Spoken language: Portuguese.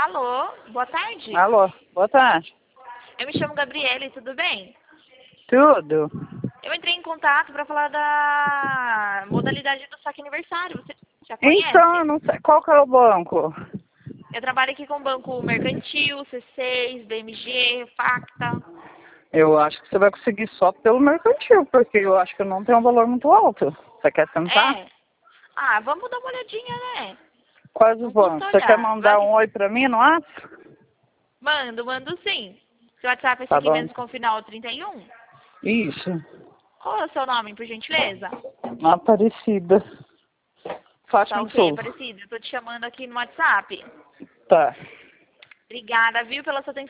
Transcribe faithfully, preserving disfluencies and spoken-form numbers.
Alô, boa tarde. Alô, boa tarde. Eu me chamo Gabriele, tudo bem? Tudo? Eu entrei em contato para falar da modalidade do saque aniversário. Você já conhece? Então, eu não sei qual que é o banco. Eu trabalho aqui com o Banco Mercantil, C seis, B M G, Facta. Eu acho que você vai conseguir só pelo mercantil, porque eu acho que não tem um valor muito alto. Você quer tentar? É. Ah, vamos dar uma olhadinha, né? Quais os Não custa bancos? Você quer olhar. mandar Vai... um oi pra mim no WhatsApp? Mando, mando sim. Seu WhatsApp é esse Tá aqui bom. mesmo com o final trinta e um? Isso. Qual é o seu nome, por gentileza? Aparecida. Tá Fátima ok, Souza. Aparecida. Eu tô te chamando aqui no WhatsApp. Tá. Obrigada, viu, pela sua atenção.